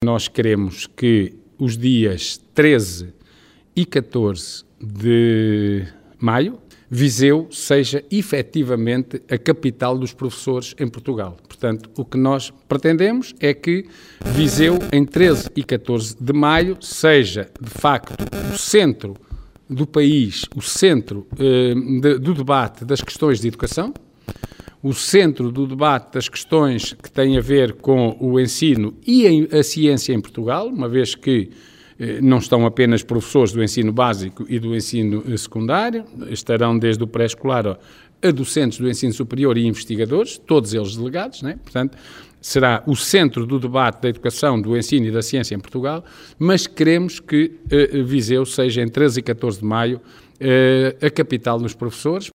Nós queremos que os dias 13 e 14 de maio, Viseu seja efetivamente a capital dos professores em Portugal. Portanto, o que nós pretendemos é que Viseu, em 13 e 14 de maio, seja, de facto, o centro do país, o centro do debate das questões de educação, o centro do debate das questões que têm a ver com o ensino e a ciência em Portugal, uma vez que não estão apenas professores do ensino básico e do ensino secundário, estarão desde o pré-escolar a docentes do ensino superior e investigadores, todos eles delegados, né? Portanto, será o centro do debate da educação, do ensino e da ciência em Portugal, mas queremos que Viseu seja, em 13 e 14 de maio, a capital dos professores.